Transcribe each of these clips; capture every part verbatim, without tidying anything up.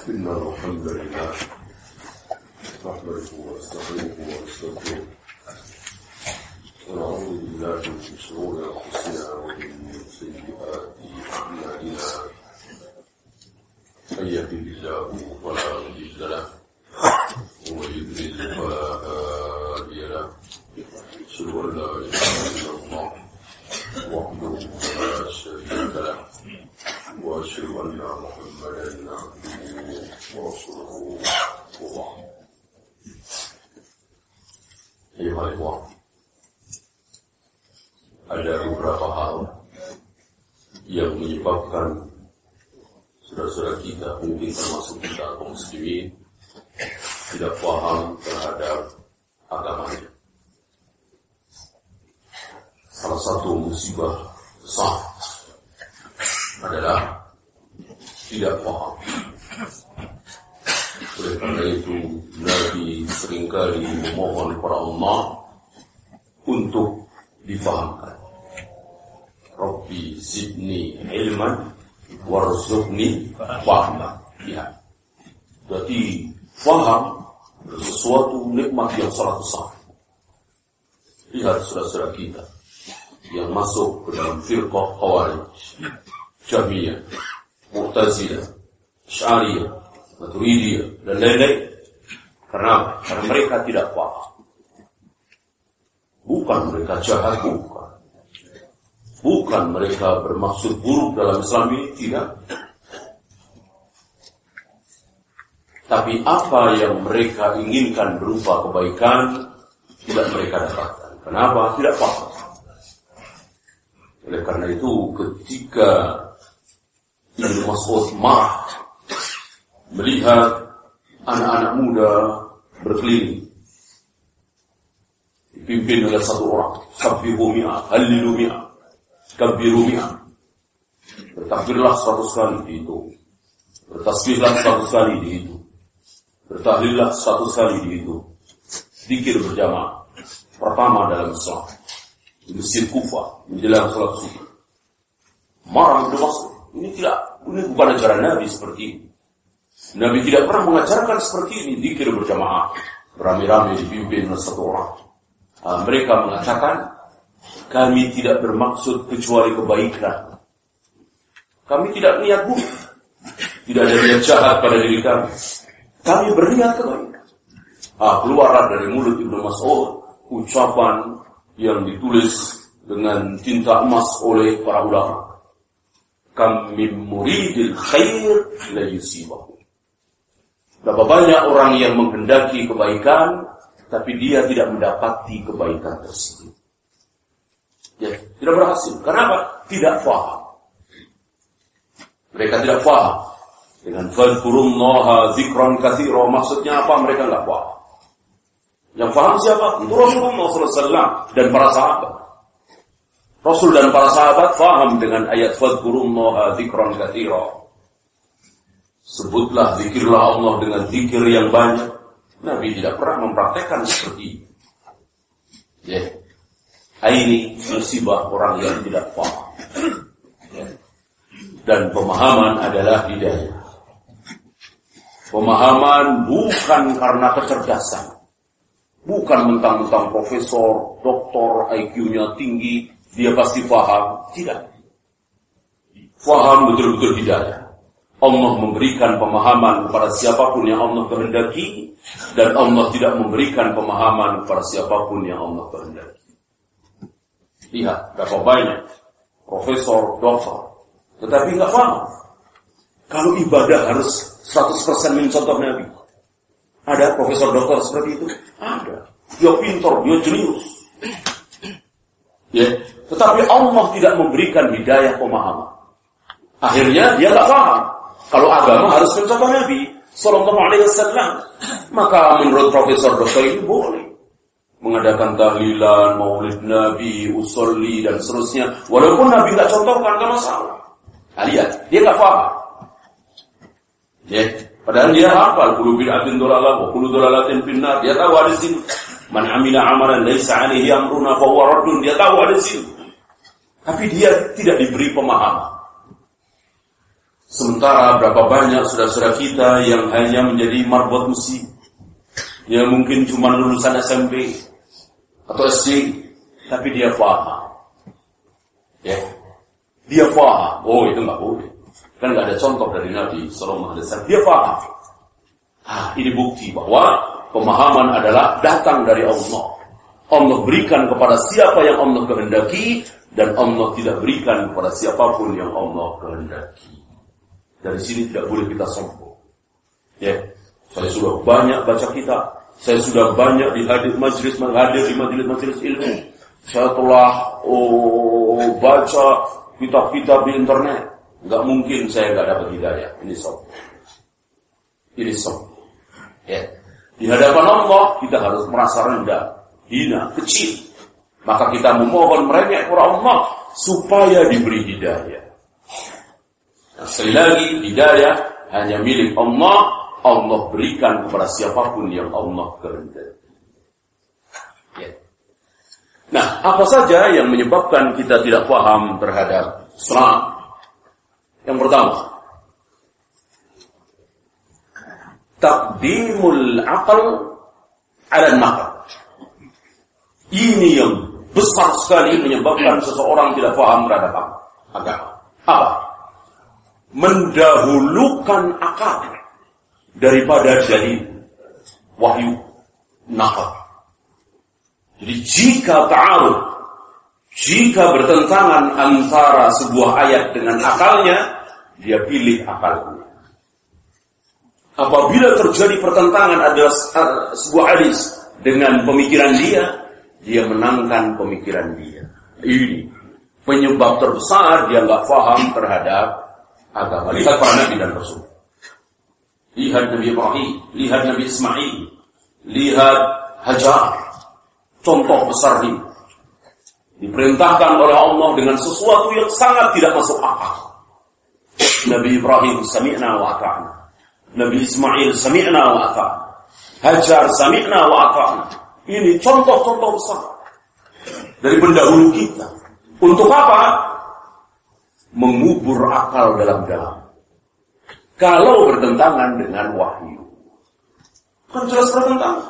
إن الحمد لله نحمده ونستعينه ونستغفره ونعوذ بالله من شرور أنفسنا ومن سيئات أعمالنا من يهده الله فلا مضل له ومن يضلل فلا هادي له أشهد أن لا إله إلا الله وحده لا شريك له وأشهد أن محمدا عبده ورسوله وبعد. Ayuhai ikhwan, ada beberapa hal yang menyebabkan saudara-saudara kita, mungkin termasuk kita kaum muslimin, tidak paham terhadap agamanya. Salah satu musibah besar adalah tidak paham. Oleh karena itu, Nabi seringkali memohon kepada Allah untuk difahamkan. Rabbi zidni ilman warzuqni fahma. Ya. Jadi faham sesuatu nikmat yang sangat besar. Lihat saudara-saudara kita yang masuk ke dalam firqah Khawarij, Jahmiyah, Mu'tazilah, Asy'ariyah, Maturidiyah dan lain-lain. Karena, karena mereka tidak paham. Bukan mereka jahat, bukan. Bukan mereka bermaksud buruk dalam Islam ini, tidak. Tapi apa yang mereka inginkan berupa kebaikan tidak mereka dapatkan. Kenapa? Tidak paham. Oleh karena itu, ketika Ibnu Mas'ud marah melihat anak-anak muda berkeliling dipimpin oleh satu orang, sabbihu mi'ah, hallilu mi'ah, kabbiru mi'ah. Bertakbirlah seratus kali dihitung, bertasbihlah seratus kali dihitung, bertahlillah seratus kali dihitung. Zikir berjamaah pertama dalam Islam di Masjid Kufah menjelang salat subuh. Marah Ibnu Mas'ud, ini tidak, ini bukan ajaran Nabi seperti ini. Nabi tidak pernah mengajarkan seperti ini, zikir berjamaah, beramai-ramai dipimpin oleh satu orang. Nah, mereka mengatakan, kami tidak bermaksud kecuali kebaikan. Kami tidak niat buruk, tidak ada niat jahat pada diri kami. Kami berniat kebaikan. Ah, keluarlah dari mulut Ibnu Mas'ud ucapan yang ditulis dengan tinta emas oleh para ulama. Kam min muridil khair la yusibahu. Berapa banyak orang yang menghendaki kebaikan, tapi dia tidak mendapati kebaikan tersebut. Ya, tidak berhasil. Kenapa? Tidak faham. Mereka tidak faham. Dengan fadhkurullaha dzikran katsira, maksudnya apa? Mereka tidak faham. Yang faham siapa? Itu Rasulullah sallallahu alaihi wasallam dan para sahabat. Rasul dan para sahabat faham dengan ayat fadhkurullaha dzikran katsira. Sebutlah, zikirlah Allah dengan zikir yang banyak. Nabi tidak pernah mempraktekkan seperti itu. Ya. Ini musibah orang yang tidak paham. Ya. Dan pemahaman adalah hidayah. Pemahaman bukan karena kecerdasan. Bukan mentang-mentang profesor, doktor, I Q-nya tinggi, dia pasti paham. Tidak. Paham betul-betul hidayah. Allah memberikan pemahaman kepada siapapun yang Allah kehendaki, dan Allah tidak memberikan pemahaman kepada siapapun yang Allah kehendaki. Lihat, berapa banyak profesor, doktor, tetapi nggak paham. Kalau ibadah harus seratus persen mencontoh Nabi. Ada profesor doktor seperti itu? Ada. Dia pintar, dia jenius. Ya, tetapi Allah tidak memberikan hidayah pemahaman. Akhirnya dia nggak paham. Kalau agama harus mencontoh Nabi sallallahu alaihi wasallam, maka menurut profesor doktor ini boleh mengadakan tahlilan, maulid Nabi, usolli dan seterusnya, walaupun Nabi nggak contohkan, nggak masalah. Nah, lihat, dia nggak paham. Ya, padahal dia hafal kullu bid'atin dhalalah wa kullu dhalalatin finnar. Dia tahu ada sini. Man amila amalan laisa alaihi amruna fa huwa raddun. Dia tahu ada sini. Tapi dia tidak diberi pemahaman. Sementara berapa banyak saudara-saudara kita yang hanya menjadi marbot mesin, yang mungkin cuma lulusan S M P atau S D, tapi dia faham. Ya, dia faham. Oh, itu nggak boleh. Kan nggak ada contoh dari Nabi Sallallahu Alaihi Wasallam. Dia faham. Ah, ini bukti bahwa pemahaman adalah datang dari Allah. Allah berikan kepada siapa yang Allah kehendaki, dan Allah tidak berikan kepada siapapun yang Allah kehendaki. Dari sini tidak boleh kita sombong. Ya, saya sudah banyak baca kitab, saya sudah banyak dihadir majlis menghadir di majelis-majelis ilmu. Saya telah oh, baca kitab-kitab di internet. Enggak mungkin saya enggak dapat hidayah. Ini sombong. Ini sombong. Ya, di hadapan Allah kita harus merasa rendah, hina, kecil. Maka kita memohon merengek kepada Allah supaya diberi hidayah. Nah, sekali lagi, hidayah hanya milik Allah. Allah berikan kepada siapapun yang Allah kehendaki. Ya. Nah, apa saja yang menyebabkan kita tidak paham terhadap Islam? Yang pertama, taqdimul aql 'ala an-naql. Ini yang besar sekali menyebabkan seseorang tidak paham terhadap agama. Apa? Mendahulukan akal daripada dalil, wahyu, nakal. Jadi jika ta'arud, jika bertentangan antara sebuah ayat dengan akalnya, dia pilih akalnya. Apabila terjadi pertentangan adalah sebuah hadis dengan pemikiran dia, dia menangkan pemikiran dia. Ini penyebab terbesar dia nggak paham terhadap agama. Lihat para nabi dan rasul. Lihat Nabi Ibrahim, lihat Nabi Ismail, lihat Hajar. Contoh besar ini. Diperintahkan oleh Allah dengan sesuatu yang sangat tidak masuk akal. Nabi Ibrahim sami'na wa ata'na. Nabi Ismail sami'na wa ata'na. Hajar sami'na wa ata'na. Ini contoh-contoh besar dari pendahulu kita. Untuk apa? Mengubur akal dalam-dalam. Kalau bertentangan dengan wahyu, kan jelas bertentangan.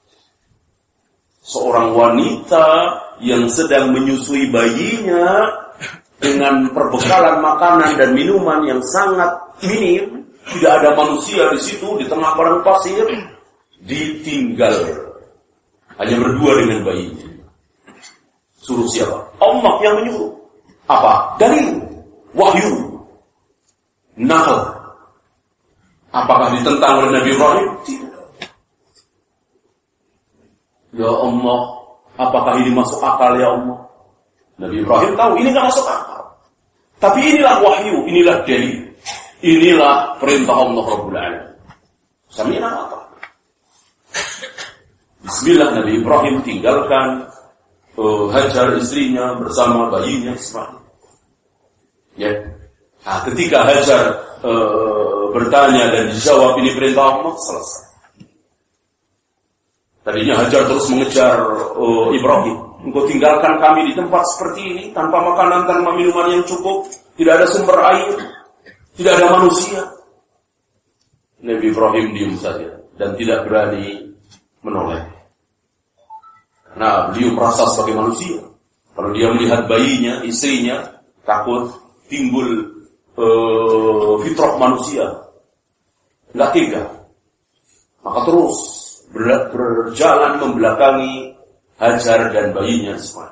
Seorang wanita yang sedang menyusui bayinya dengan perbekalan makanan dan minuman yang sangat minim, tidak ada manusia di situ, di tengah padang pasir, ditinggal. Hanya berdua dengan bayinya. Suruh siapa? Allah yang menyuruh. Apa? Dalil. Wahyu. Nakal. Apakah ditentang oleh Nabi Ibrahim? Tidak. Ya Allah, apakah ini masuk akal ya Allah? Nabi Ibrahim tahu ini tidak masuk akal. Tapi inilah wahyu, inilah dalil. Inilah perintah Allah Rabbul Alamin. Sami'na wa ata'na. Bismillah, Nabi Ibrahim tinggalkan uh, Hajar istrinya bersama bayinya Ismail. Ya. Nah, ketika Hajar uh, bertanya dan dijawab ini perintah Allah, selesai. Tadinya Hajar terus mengejar uh, Ibrahim. Engkau tinggalkan kami di tempat seperti ini, tanpa makanan, tanpa minuman yang cukup, tidak ada sumber air, tidak ada manusia. Nabi Ibrahim diam saja dan tidak berani menoleh. Karena beliau merasa sebagai manusia. Kalau dia melihat bayinya, istrinya, takut timbul uh, fitrah manusia. Enggak tega. Maka terus ber- berjalan membelakangi Hajar dan bayinya Ismail.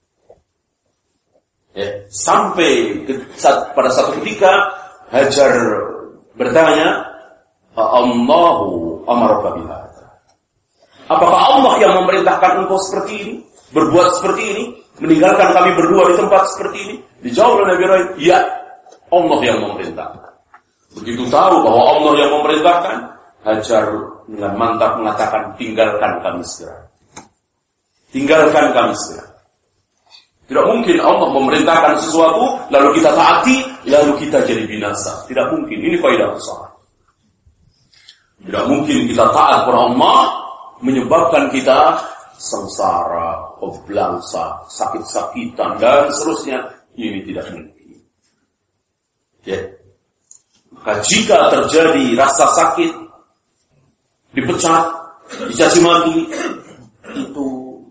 Ya, sampai ke, saat, pada satu ketika Hajar bertanya, Allahu amaraka bihadza. Apakah Allah yang memerintahkan engkau seperti ini, berbuat seperti ini, meninggalkan kami berdua di tempat seperti ini? Dijawab oleh Nabi Ibrahim, ya, Allah yang memerintahkan. Begitu tahu bahwa Allah yang memerintahkan, Hajar dengan mantap mengatakan, tinggalkan kami segera. Tinggalkan kami segera. Tidak mungkin Allah memerintahkan sesuatu, lalu kita taati, lalu kita jadi binasa. Tidak mungkin. Ini faedah besar. Tidak mungkin kita taat kepada Allah, menyebabkan kita sengsara, belangsa, sakit-sakitan, dan seterusnya. Ini tidak mungkin. Ya. Maka jika terjadi rasa sakit, dipecat, dicaci maki, itu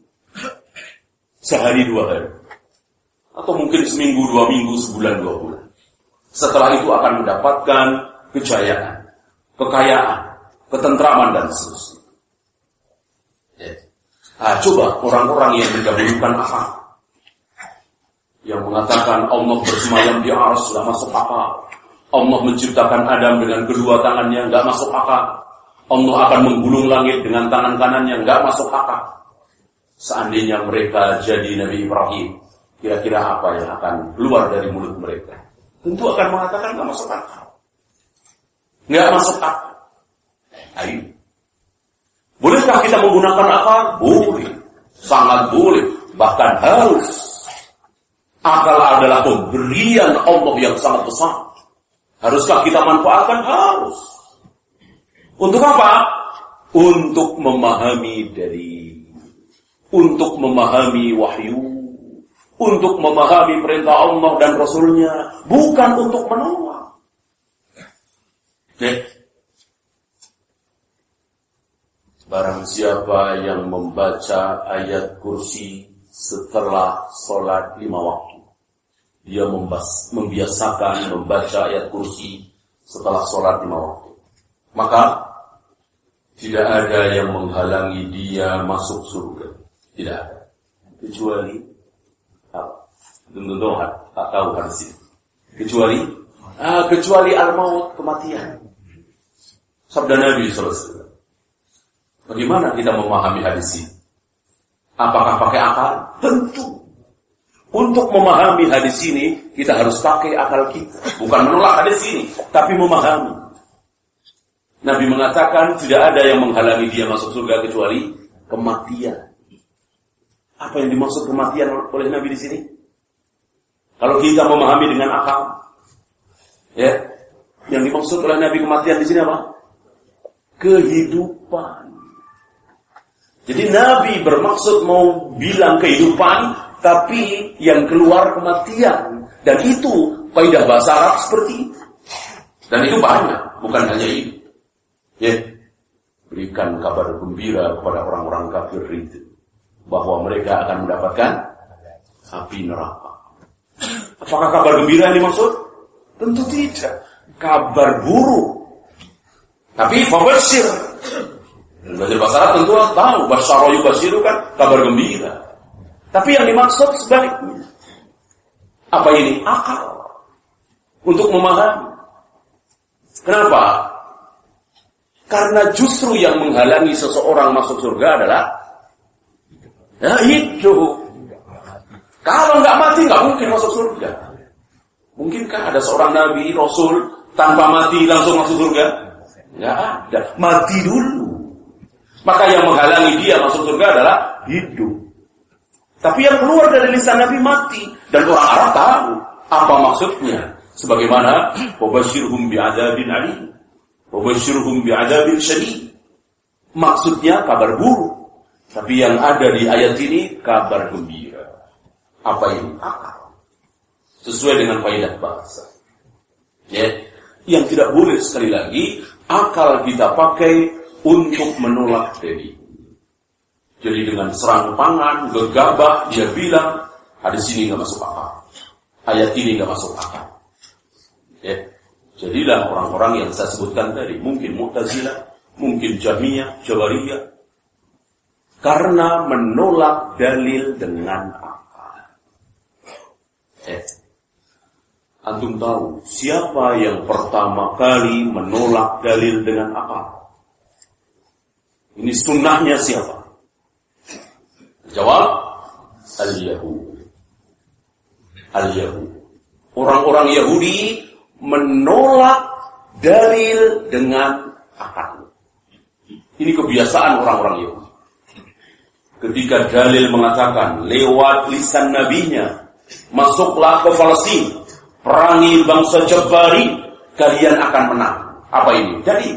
sehari dua hari. Atau mungkin seminggu, dua minggu, sebulan, dua bulan. Setelah itu akan mendapatkan kejayaan, kekayaan, ketentraman, dan seterusnya. Ya. Nah, coba orang-orang yang mendahulukan akal, yang mengatakan Allah bersemayam di arsy, tidak masuk akal. Allah menciptakan Adam dengan kedua tangannya, nggak masuk akal. Allah akan menggulung langit dengan tangan kanannya, nggak masuk akal. Seandainya mereka jadi Nabi Ibrahim, kira-kira apa yang akan keluar dari mulut mereka? Tentu akan mengatakan nggak masuk akal. Nggak masuk akal. Ayo. Bolehkah kita menggunakan akal? Boleh. Sangat boleh. Bahkan harus. Akal adalah pemberian Allah yang sangat besar. Haruskah kita manfaatkan? Harus. Untuk apa? Untuk memahami dari, untuk memahami wahyu, untuk memahami perintah Allah dan Rasulnya, bukan untuk menolak. Oke. Barang siapa yang membaca ayat kursi setelah sholat lima waktu, dia membas, membiasakan membaca ayat kursi setelah sholat lima waktu, maka tidak ada yang menghalangi dia masuk surga. Tidak ada. Kecuali apa? Tentu tak tahu hadis ini. Kecuali ah, kecuali al-maut, kematian. Sabda Nabi sallallahu alaihi wasallam. Bagaimana kita memahami hadis ini? Apakah pakai akal? Tentu. Untuk memahami hadis ini, kita harus pakai akal kita. Bukan menolak hadis ini, tapi memahami. Nabi mengatakan tidak ada yang menghalangi dia masuk surga kecuali kematian. Apa yang dimaksud kematian oleh Nabi di sini? Kalau kita memahami dengan akal, ya, yang dimaksud oleh Nabi kematian di sini apa? Kehidupan. Jadi Nabi bermaksud mau bilang kehidupan, tapi yang keluar kematian. Dan itu kaidah bahasa Arab seperti itu. Dan itu banyak, bukan hanya itu. Ya, berikan kabar gembira kepada orang-orang kafir itu, bahwa mereka akan mendapatkan api neraka. Apakah kabar gembira yang dimaksud? Tentu tidak. Kabar buruk. Tapi fabashir. Belajar bahasa Arab tentu tahu, basyara yubashiru kan kabar gembira. Tapi yang dimaksud sebaliknya. Apa ini? Akal. Untuk memahami. Kenapa? Karena justru yang menghalangi seseorang masuk surga adalah ya hidup. Kalau nggak mati nggak mungkin masuk surga. Mungkinkah ada seorang nabi, rasul tanpa mati langsung masuk surga? Nggak ada. Mati dulu. Maka yang menghalangi dia masuk surga adalah hidup. Tapi yang keluar dari lisan Nabi mati. Dan orang Arab tahu apa maksudnya. Sebagaimana wabashirhum bi'adzabin alim, wabashirhum bi'adzabin syadid. Maksudnya kabar buruk. Tapi yang ada di ayat ini kabar gembira. Apa ini? Akal. Sesuai dengan kaidah bahasa. Ya. Yang tidak boleh sekali lagi akal kita pakai untuk menolak dari. Jadi dengan serampangan, gegabah, dia bilang, hadis ini nggak masuk akal, ayat ini nggak masuk akal. Ya, jadilah orang-orang yang saya sebutkan tadi, mungkin Mu'tazilah, mungkin Jahmiyah, Jabariyah, karena menolak dalil dengan akal. Eh, antum tahu siapa yang pertama kali menolak dalil dengan akal? Ini sunnahnya siapa? Jawab, Al-Yahud. Al-Yahud. Orang-orang Yahudi menolak dalil dengan akal. Ini kebiasaan orang-orang Yahudi. Ketika dalil mengatakan lewat lisan nabinya, masuklah ke Palestina, perangi bangsa Jabari, kalian akan menang. Apa ini? Jadi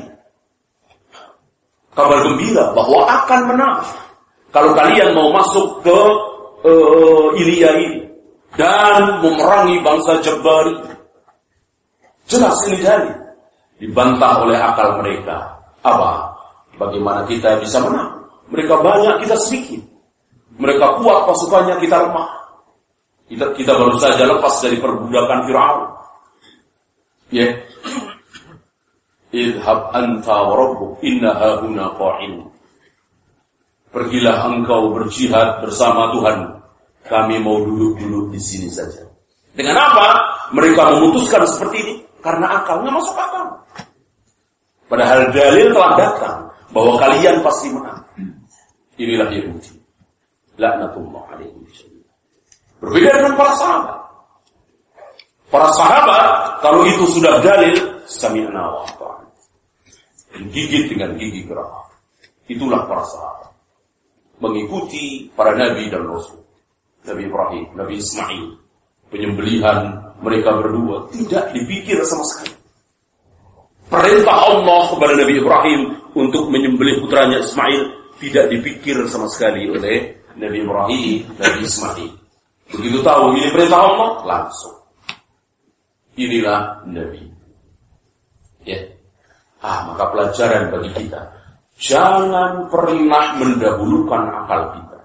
kabar gembira bahwa akan menang. Kalau kalian mau masuk ke uh, Ilya ini dan memerangi bangsa Jabari, jelas ini dalil. dibantah oleh akal mereka. Apa? Bagaimana kita bisa menang? Mereka banyak, kita sedikit. Mereka kuat, pasukannya, kita lemah. Kita, kita baru saja lepas dari perbudakan Fir'aun. Ya. Yeah. Idhab anta wa rabbuk inna hahuna qa'in. Pergilah engkau berjihad bersama Tuhan. Kami mau duduk-duduk di sini saja. Dengan apa? Mereka memutuskan seperti ini karena akalnya masuk akal. Padahal dalil telah datang bahwa kalian pasti menang. Inilah Yahudi. Laknatullah alaihi. Berbeda dengan para sahabat. Para sahabat kalau itu sudah dalil, sami'na wa ata'na. Gigit dengan gigi geraham. Itulah para sahabat. Mengikuti para nabi dan rasul. Nabi Ibrahim, Nabi Ismail. Penyembelihan mereka berdua tidak dipikir sama sekali. Perintah Allah kepada Nabi Ibrahim untuk menyembelih putranya Ismail tidak dipikir sama sekali oleh Nabi Ibrahim, Nabi Ismail. Begitu tahu ini perintah Allah, langsung. Inilah Nabi. Ya. Ah, maka pelajaran bagi kita. Jangan pernah mendahulukan akal kita.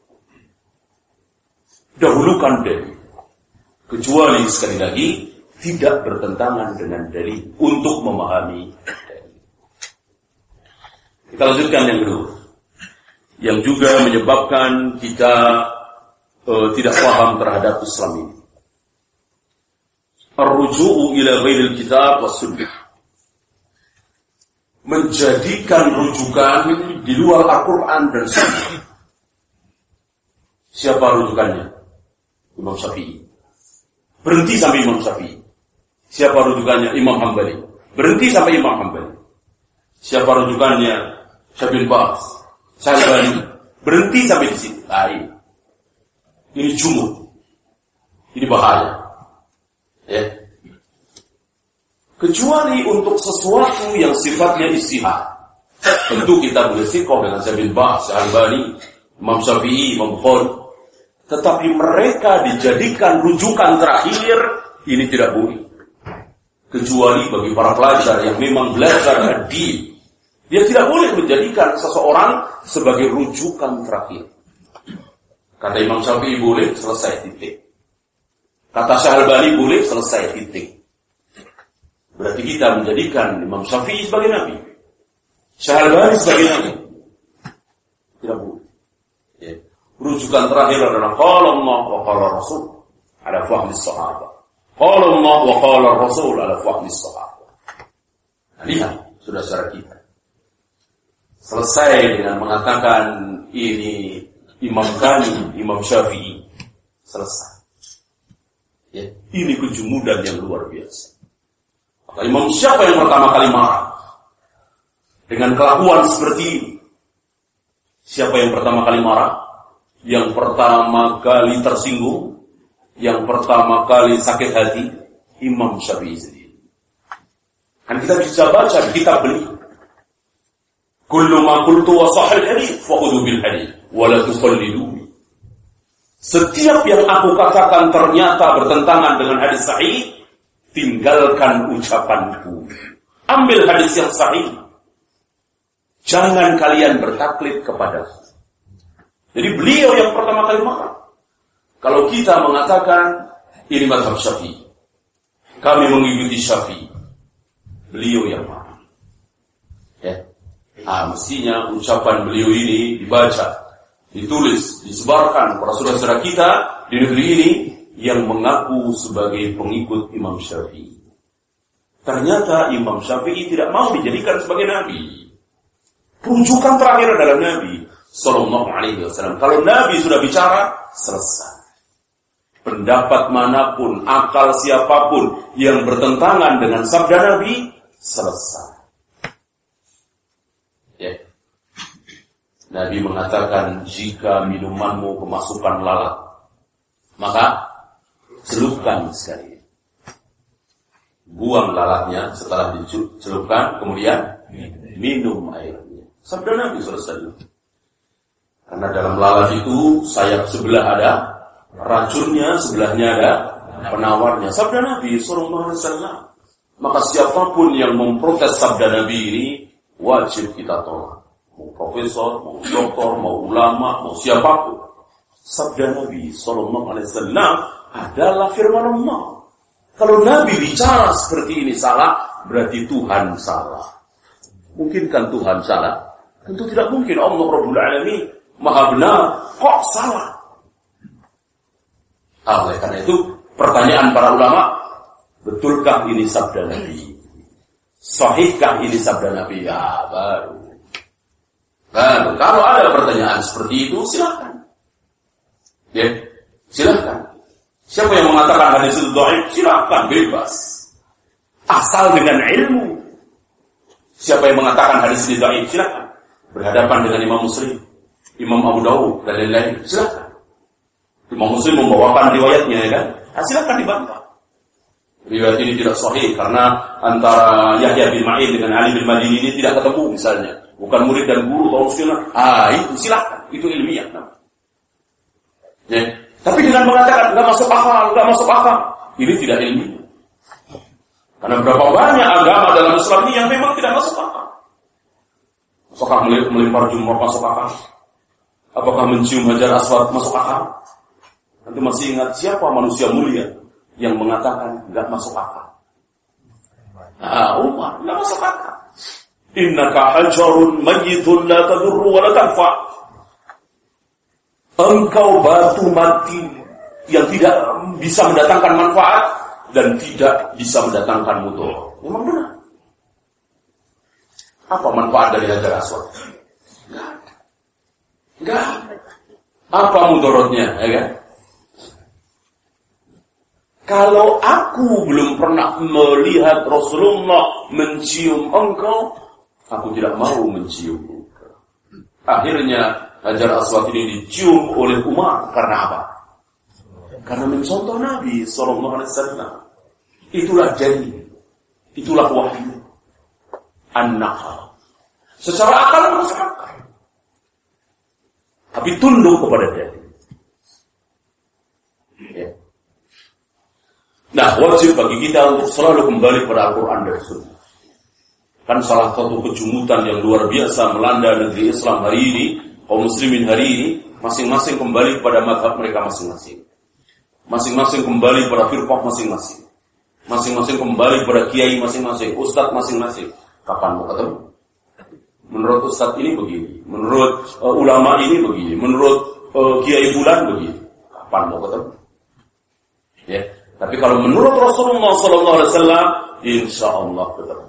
Dahulukan dalil. Kecuali sekali lagi tidak bertentangan dengan dalil untuk memahami dalil. Kita lanjutkan yang kedua. Yang juga menyebabkan kita uh, tidak paham terhadap Islam ini. Ar-ruju'u ila ghairil kitab was sunnah. Menjadikan rujukan di luar Al-Quran dan Sunnah. Siapa rujukannya? Imam Syafi'i. Berhenti sampai Imam Syafi'i. Siapa rujukannya? Imam Hambali. Berhenti sampai Imam Hambali. Siapa rujukannya? Syafi'i Ba'as. Syalbani. Berhenti sampai di sini. Lain. Ini jumud. Ini bahaya. Ya. Kecuali untuk sesuatu yang sifatnya ijtihad. Tentu kita boleh sikoh dengan Syafi'i Ba'as, Syalbani, Imam Syafi'i, Imam Bukhari. Tetapi mereka dijadikan rujukan terakhir, ini tidak boleh. Kecuali bagi para pelajar yang memang belajar hadis, dia tidak boleh menjadikan seseorang sebagai rujukan terakhir. Kata Imam Syafi'i boleh, selesai, titik. Kata Syalbani boleh, selesai, titik. Berarti kita menjadikan Imam Syafi'i sebagai nabi, Syalbani sebagai nabi. Tidak boleh. Ya. Rujukan terakhir adalah qala Allah wa qala Rasul ala fahmi sahabat. Qala Allah wa qala Rasul ala fahmi sahabat. Nah, lihat sudah secara kita. Selesai dengan mengatakan ini Imam kami, Imam Syafi'i. Selesai. Ya, ini kejumudan yang luar biasa. Maka Imam siapa yang pertama kali marah dengan kelakuan seperti ini? Siapa yang pertama kali marah? Yang pertama kali tersinggung, yang pertama kali sakit hati, Imam Syafi'i sendiri. Kan kita bisa baca di kitab beliau. Kullu ma qultu wa sahih hadits fa khudhu bil hadits wa la tuqallidu. Setiap yang aku katakan ternyata bertentangan dengan hadis sahih, tinggalkan ucapanku. Ambil hadis yang sahih. Jangan kalian bertaklid kepadaku. Jadi beliau yang pertama kali marah. Kalau kita mengatakan ini mazhab Syafi'i, kami mengikuti Syafi'i, beliau yang marah. Ya. Ah, mestinya ucapan beliau ini dibaca, ditulis, disebarkan kepada saudara-saudara kita di negeri ini yang mengaku sebagai pengikut Imam Syafi'i. Ternyata Imam Syafi'i tidak mau dijadikan sebagai nabi. Rujukan terakhir adalah Nabi Sallallahu Alaihi Wasallam. Kalau Nabi sudah bicara, selesai. Pendapat manapun, akal siapapun yang bertentangan dengan sabda Nabi, selesai. Ya. Nabi mengatakan, jika minumanmu kemasukan lalat, maka celupkan sekali. Buang lalatnya setelah dicelupkan, kemudian minum airnya. Sabda Nabi selesai. Karena dalam lalat itu sayap sebelah ada racunnya, sebelahnya ada penawarnya. Sabda Nabi sallallahu alaihi wasallam. Maka siapapun yang memprotes sabda Nabi ini wajib kita tolak. Mau profesor, mau doktor, mau ulama, mau siapapun. Sabda Nabi Sallallahu Alaihi Wasallam adalah firman Allah. Kalau Nabi bicara seperti ini salah, berarti Tuhan salah. Mungkinkah Tuhan salah? Tentu tidak mungkin. Allah Rabbul Alamin Maha benar. Kok salah? Oleh karena itu, pertanyaan para ulama, betulkah ini sabda Nabi? Sahihkah ini sabda Nabi? Ya, baru. Baru. Kalau ada pertanyaan seperti itu, silakan. Ya, silakan. Siapa yang mengatakan hadis itu dhaif? Silakan, bebas. Asal dengan ilmu. Siapa yang mengatakan hadis ini dhaif? Silakan. Berhadapan dengan Imam Muslim, Imam Abu Dawud, dan lain-lain. Silakan. Imam Muslim membawakan riwayatnya, ya kan? Nah, silakan dibantah. Riwayat ini tidak sahih karena antara Yahya bin Ma'in dengan Ali bin Madini ini tidak ketemu misalnya. Bukan murid dan guru, tahu sunnah. Ah, itu silakan. Itu ilmiah. Ya. Tapi dengan mengatakan enggak masuk akal, enggak masuk akal, ini tidak ilmiah. Karena berapa banyak agama dalam Islam ini yang memang tidak masuk akal. Apakah melempar jumroh masuk akal? Apakah mencium hajar aswad masuk akal? Nanti masih ingat siapa manusia mulia yang mengatakan enggak masuk akal? Ah, Umar, enggak masuk akal. Innaka hajarun mayyitun la tadurru wa la tanfa. Engkau batu mati yang tidak bisa mendatangkan manfaat dan tidak bisa mendatangkan mudarat. Memang benar. Apa manfaat dari hajar aswad? Enggak ada. Enggak ada. Apa mudaratnya, ya kan? Kalau aku belum pernah melihat Rasulullah mencium engkau, aku tidak mau mencium engkau. Akhirnya hajar aswad ini dicium oleh Umar karena apa? Karena mencontoh Nabi Sallallahu Alaihi Wasallam. Itulah dalil, itulah wahyu. An-naqal. Secara akal masuk akal, tapi tunduk kepada dalil. Ya. Nah, wajib bagi kita untuk selalu kembali pada Al-Quran dan Sunnah. Kan salah satu kejumutan yang luar biasa melanda negeri Islam hari ini, kaum muslimin hari ini, masing-masing kembali pada mazhab mereka masing-masing. Masing-masing kembali pada firqah masing-masing. Masing-masing kembali pada kiai masing-masing, ustadz masing-masing. Kapan mau ketemu? Menurut ustadz ini begini, menurut uh, ulama ini begini, menurut uh, kiai fulan begini. Kapan mau ketemu? Ya. Tapi kalau menurut Rasulullah Sallallahu Alaihi Wasallam, insya Allah ketemu.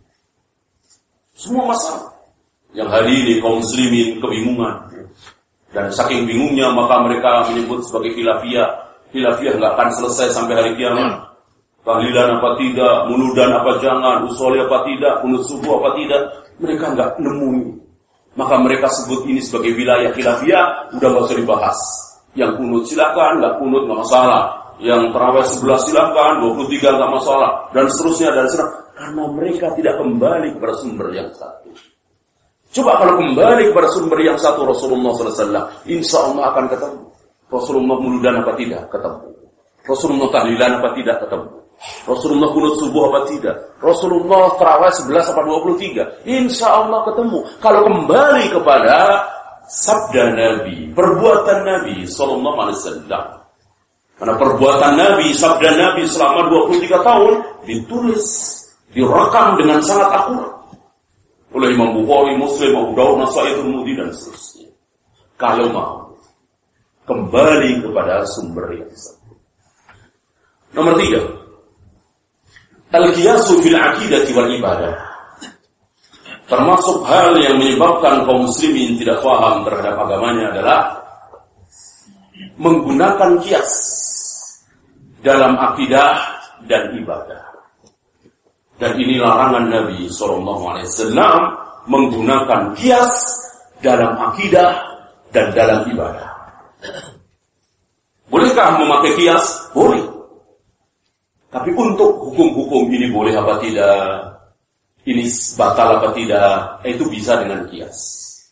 Semua masalah yang hari ini kaum muslimin kebingungan, dan saking bingungnya maka mereka menyebut sebagai khilafiyah. Khilafiyah nggak akan selesai sampai hari kiamat. Tahlilan apa tidak, munudan apa jangan, usoli apa tidak, kunut subuh apa tidak, mereka nggak nemu. Maka mereka sebut ini sebagai wilayah khilafiyah, udah nggak usah dibahas. Yang kunut silakan, nggak kunut nggak masalah. Yang terawih sebelas silakan, dua puluh tiga nggak masalah, dan seterusnya dan seterusnya. Karena mereka tidak kembali kepada sumber yang satu. Coba kalau kembali kepada sumber yang satu Rasulullah Sallallahu Alaihi Wasallam, insya Allah akan ketemu. Rasulullah muludan apa tidak? Ketemu. Rasulullah tahlilan apa tidak? Ketemu. Rasulullah kunut subuh apa tidak? Rasulullah terawih sebelas apa dua puluh tiga? Insya Allah ketemu. Kalau kembali kepada sabda Nabi, perbuatan Nabi Sallallahu Alaihi Wasallam. Karena perbuatan Nabi, sabda Nabi selama dua puluh tiga tahun ditulis, direkam dengan sangat akurat oleh Imam Bukhari, Muslim, Abu Dawud, Nasa'i, Tirmidzi dan seterusnya. Kalau mau kembali kepada sumber yang satu. Nomor tiga, al-qiyasu fil aqidati wal ibadah. Termasuk hal yang menyebabkan kaum muslimin tidak paham terhadap agamanya adalah menggunakan qiyas dalam akidah dan ibadah. Dan ini larangan Nabi Sallallahu Alaihi Wasallam menggunakan qiyas dalam akidah dan dalam ibadah. Bolehkah memakai qiyas? Boleh. Tapi untuk hukum-hukum ini boleh apa tidak, ini batal apa tidak, itu bisa dengan qiyas.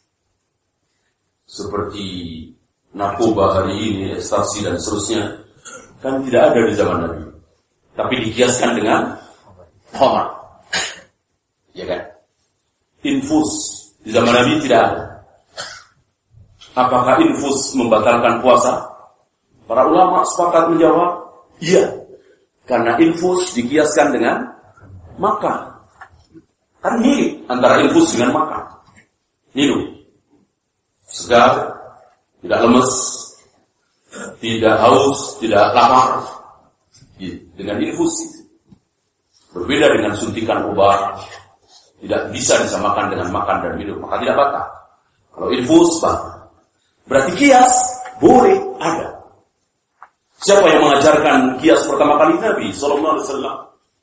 Seperti narkoba hari ini, ekstasi dan seterusnya, kan tidak ada di zaman Nabi. Tapi dikiaskan dengan khamar. Ya kan? Infus di zaman Nabi tidak ada. Apakah infus membatalkan puasa? Para ulama sepakat menjawab, iya. Karena infus dikiaskan dengan makan. Kan mirip antara infus dengan makan. Minum. Segar, tidak lemes, tidak haus, tidak lapar. Dengan infus. Berbeda dengan suntikan obat. Tidak bisa disamakan dengan makan dan minum. Maka tidak batal. Kalau infus, batal. Berarti kias boleh ada. Siapa yang mengajarkan kias pertama kali? Nabi sallallahu alaihi wasallam.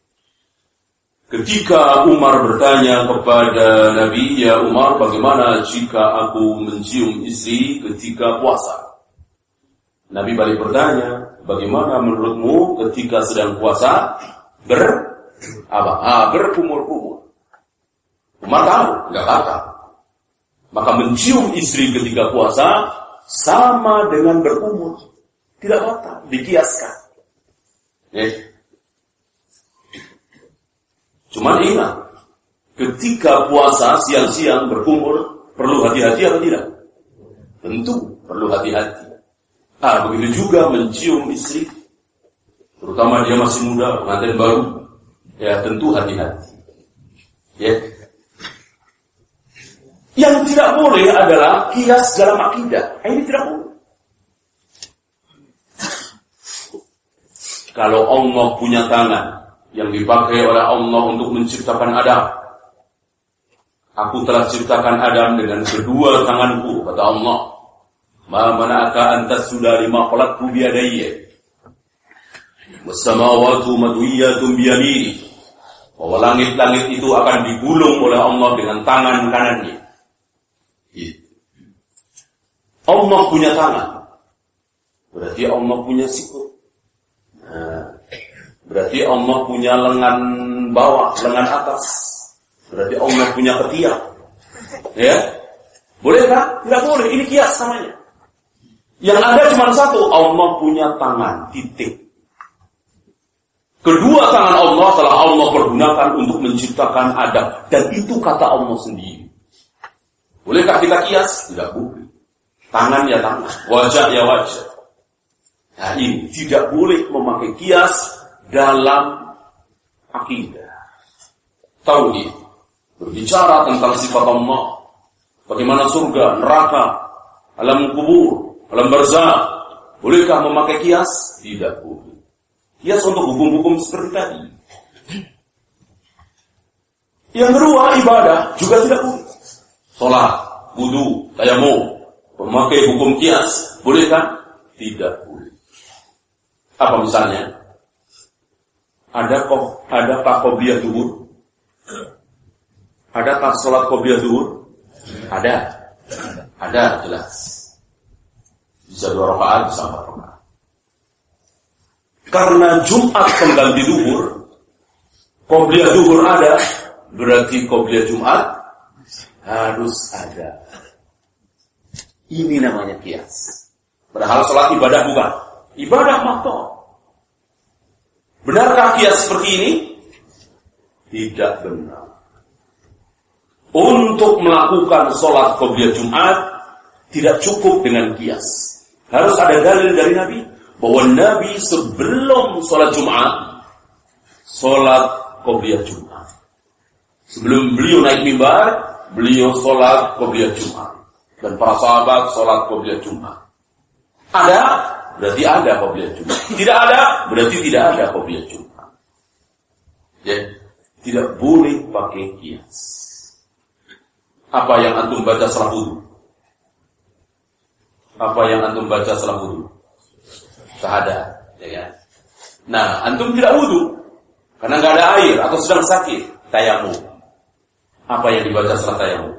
Ketika Umar bertanya kepada Nabi, ya Umar, bagaimana jika aku mencium istri ketika puasa? Nabi balik bertanya, bagaimana menurutmu ketika sedang puasa ber apa? Ah, berkumur-kumur. Umar tahu, enggak batal. Maka mencium istri ketika puasa sama dengan berkumur. Tidak batal, dikiaskan. Ya. Cuman ingat, ketika puasa siang-siang berkumur, perlu hati-hati atau tidak? Tentu perlu hati-hati. Ah, begitu juga mencium istri, terutama dia masih muda, pengantin baru, ya tentu hati-hati. Ya. Yang tidak boleh adalah kias dalam akidah. Ini tidak boleh. Kalau Allah punya tangan yang dipakai oleh Allah untuk menciptakan Adam, aku telah ciptakan Adam dengan kedua tanganku, kata Allah. Ma mana'aka antas sudah lima khalaqtu biyadayya was-samawati madwiyatun biyamini. Bahwa langit-langit itu akan digulung oleh Allah dengan tangan kanannya. Allah punya tangan, berarti Allah punya siku. Nah, berarti Allah punya lengan bawah, lengan atas. Berarti Allah punya ketiak. Ya, boleh kan? Tidak boleh. Ini kias namanya. Yang ada cuma satu, Allah punya tangan. Titik. Kedua tangan Allah telah Allah pergunakan untuk menciptakan Adam, dan itu kata Allah sendiri. Bolehkah kita kias? Tidak boleh. Tangan ya tangan, wajah ya wajah. Nah ini tidak boleh memakai kias dalam akidah. Tauhid berbicara tentang sifat Allah, bagaimana surga, neraka, alam kubur, alam barzakh. Bolehkah memakai kias? Tidak boleh. Kias untuk hukum-hukum seperti tadi. Yang kedua, ibadah juga tidak boleh. Salat, wudu, tayamum, memakai hukum kias, bolehkah? Tidak boleh. Apa misalnya? Adakah adakah qobliyah zuhur? Adakah salat qobliyah zuhur? Ada. Ada, jelas. Bisa dua rakaat, bisa empat rakaat. Karena Jumat pengganti zuhur, qobliyah zuhur ada, berarti qobliyah Jumat harus ada. Ini namanya kias. Padahal salat ibadah bukan. Ibadah makhluk. Benarkah kias seperti ini? Tidak benar. Untuk melakukan salat qobliyah Jumat tidak cukup dengan kias. Harus ada dalil dari Nabi bahwa Nabi sebelum salat Jumat salat qobliyah Jumat. Sebelum beliau naik mimbar, beliau salat qobliyah Jumat. Dan para sahabat salat qobliyah Jumat. Ada, berarti ada qobliyah Jumat. Tidak ada, berarti tidak ada qobliyah Jumat. Ya, tidak boleh pakai kias. Apa yang antum baca setelah wudu? Apa yang antum baca setelah wudu? Syahadat, ya kan? Nah, antum tidak wudu karena nggak ada air atau sedang sakit, tayamum. Apa yang dibaca setelah tayamum?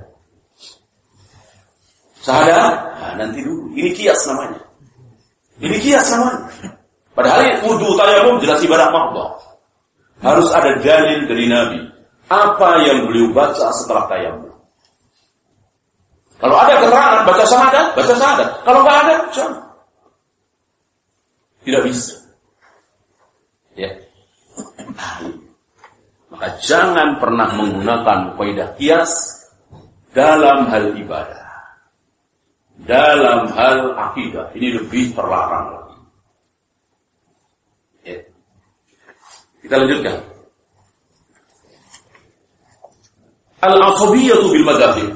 Syahadat. Nah, nanti dulu. Ini kias namanya. Ini kias namanya. Padahal wudu tayamum jelas ibadah makhluk. Harus ada dalil dari Nabi. Apa yang beliau baca setelah tayamum? Kalau ada keterangan baca syahadat, baca syahadat. Kalau nggak ada, jangan. Tidak bisa. Ya. Maka jangan pernah menggunakan kaidah qiyas dalam hal ibadah. Dalam hal akidah ini lebih terlarang lagi. Ya. Kita lanjutkan. Al-'asabiyyatu bil madzhab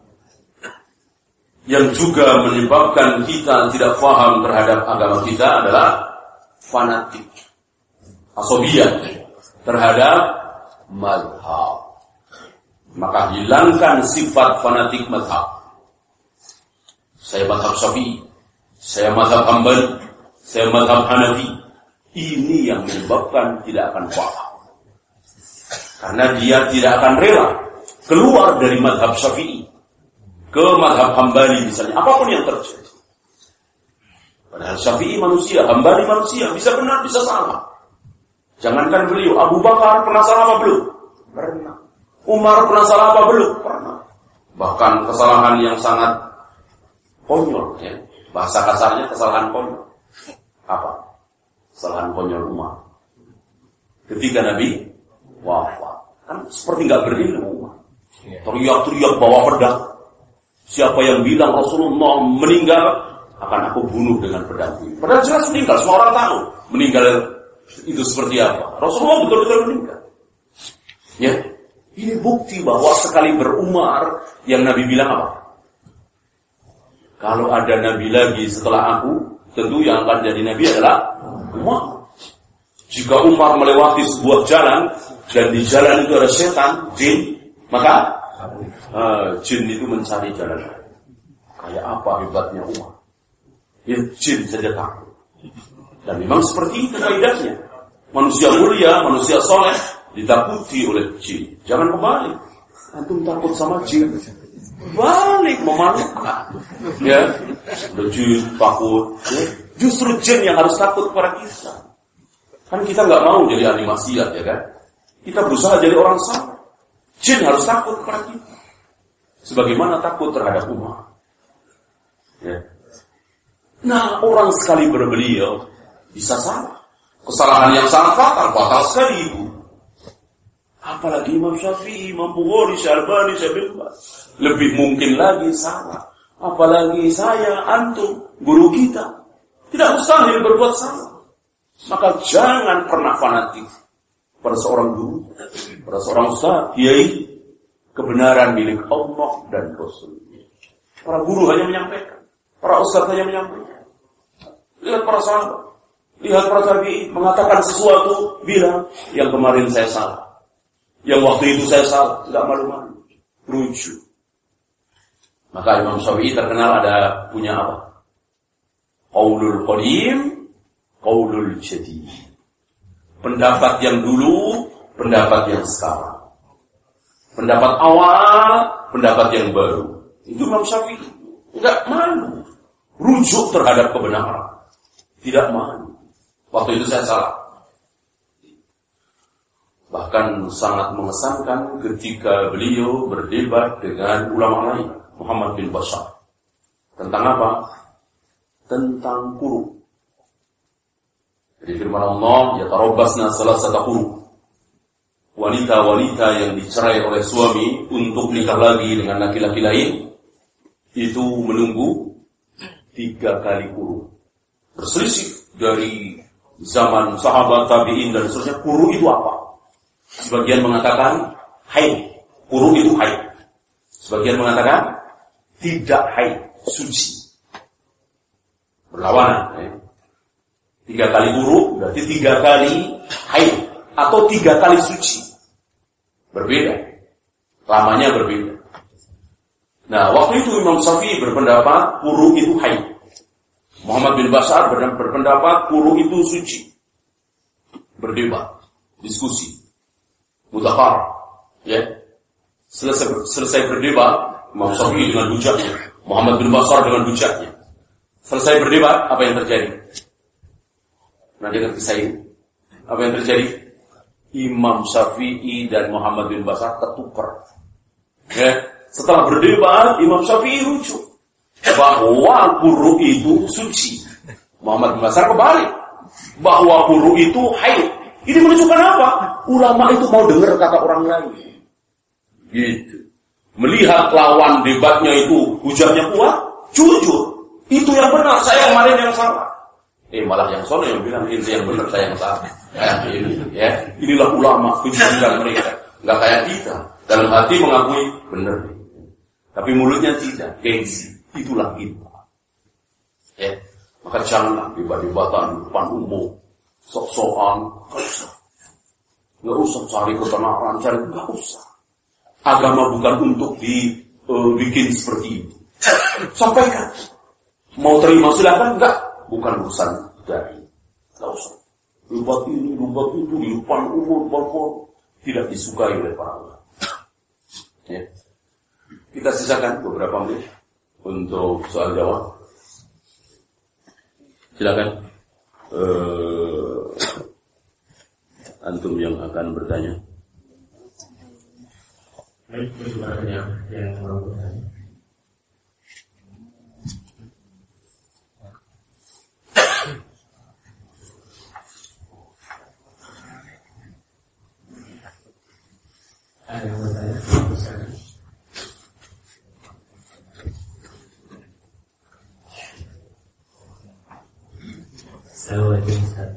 yang juga menyebabkan kita tidak paham terhadap agama kita adalah fanatik. Asabiyah terhadap mazhab. Maka hilangkan sifat fanatik mazhab. Saya mazhab Syafi'i, saya mazhab Hambali, saya mazhab Hanafi. Ini yang menyebabkan tidak akan paham. Karena dia tidak akan rela keluar dari mazhab Syafi'i ke mazhab Hambali misalnya, apapun yang terjadi. Padahal Syafi'i manusia, Hambali manusia, bisa benar, bisa salah. Jangankan beliau, Abu Bakar pernah salah apa belum? Pernah. Umar pernah salah apa belum? Pernah. Bahkan kesalahan yang sangat konyol, ya. Bahasa kasarnya kesalahan konyol. Apa? Kesalahan konyol Umar. Ketika Nabi wafat, kan seperti nggak berilmu. Teriak-teriak bawa pedang. Siapa yang bilang Rasulullah meninggal, akan aku bunuh dengan pedang ini. Padahal jelas meninggal, semua orang tahu meninggal itu seperti apa. Rasulullah betul-betul meninggal. Ya, ini bukti bahwa sekali berumar yang Nabi bilang apa? Kalau ada Nabi lagi setelah aku, tentu yang akan jadi Nabi adalah Umar. Jika Umar melewati sebuah jalan dan di jalan itu ada setan, jin, maka uh, jin itu mencari jalan lain. Kayak apa hebatnya Umar? Ya, jin saja takut. Dan memang seperti itu kaidahnya. Manusia mulia, manusia soleh ditakuti oleh jin. Jangan kembali. Antum takut sama jin, balik memalukan. Ya, ada jin takut. Ya. Justru jin yang harus takut kepada kita. Kan kita nggak mau jadi ahli maksiat, ya kan? Kita berusaha jadi orang saleh. Jin harus takut kepada kita. Sebagaimana takut terhadap Umar. Ya. Nah, orang sekali berbeliau bisa salah. Kesalahan yang sangat fatal, fatal sekali itu. Apalagi Imam Syafi'i, Imam Bukhari, Syarbani, Syabirba. Lebih mungkin lagi salah. Apalagi saya, antum, guru kita. Tidak mustahil berbuat salah. Maka jangan pernah fanatik pada seorang guru, pada seorang ustaz, kiai. Kebenaran milik Allah dan Rasul. Para guru hanya menyampaikan, para ustaz hanya menyampaikan. Lihat para sahabat, lihat para tabi'in mengatakan sesuatu, bilang yang kemarin saya salah, yang waktu itu saya salah, tidak malu-malu, rujuk. Maka Imam Syafi'i terkenal ada punya apa? Qaulul qadim, qaulul jadid. Pendapat yang dulu, pendapat yang sekarang. Pendapat awal, pendapat yang baru. Itu Imam Syafi'i. Enggak malu. Rujuk terhadap kebenaran. Tidak malu. Waktu itu saya salah. Bahkan sangat mengesankan ketika beliau berdebat dengan ulama lain. Muhammad bin Bashar. Tentang apa? Tentang quru. Jadi firman Allah, yatarabbasna salasata quru. Wanita-wanita yang dicerai oleh suami untuk nikah lagi dengan laki-laki lain itu menunggu tiga kali quru. Berselisih dari zaman sahabat, tabi'in dan seterusnya. Quru itu apa? Sebagian mengatakan haid. Quru itu haid. Sebagian mengatakan tidak haid, suci. Berlawanan. Ya. Tiga kali quru berarti tiga kali haid atau tiga kali suci. Berbeda. Lamanya berbeda. Nah, waktu itu Imam Syafi'i berpendapat quru itu haid. Muhammad bin Bashar berpendapat quru itu suci. Berdebat, diskusi, mudzakarah, ya. Selesai selesai berdebat, Imam Syafi'i dengan hujahnya, Muhammad bin Bashar dengan hujahnya. Selesai berdebat, apa yang terjadi? Nah, dengar kisah ini. Apa yang terjadi? Imam Syafi'i dan Muhammad bin Bashar ketukar. Ya, setelah berdebat, Imam Syafi'i rujuk bahwa quru itu suci. Muhammad bin Bashar kebalik bahwa quru itu haid. Ini menunjukkan apa? ulama itu mau dengar kata orang lain. Gitu. Melihat lawan debatnya itu hujahnya kuat, jujur. Itu yang benar, saya kemarin yang salah. Eh malah yang sono yang bilang ini yang benar, saya yang salah. Eh, ini, ya. Inilah ulama, kejujuran mereka. Enggak kayak kita. Dalam hati mengakui benar. Tapi mulutnya tidak, gengsi. Itulah kita. Ya. Maka janganlah debat-debatan depan umum, sok-sokan, enggak usah. Enggak usah cari kebenaran, cari enggak usah. Agama bukan untuk dibikin uh, seperti itu. Sampaikan. Mau terima silakan, enggak. Bukan urusan dari. Enggak usah. Debat ini, debat itu, di depan umum, depan tidak disukai oleh para ulama. Ya. Kita sisakan beberapa menit untuk soal jawab. Silakan. Uh, antum yang akan bertanya. Baik, yang yang mau bertanya. Ada yang bertanya? Assalamualaikum Ustaz.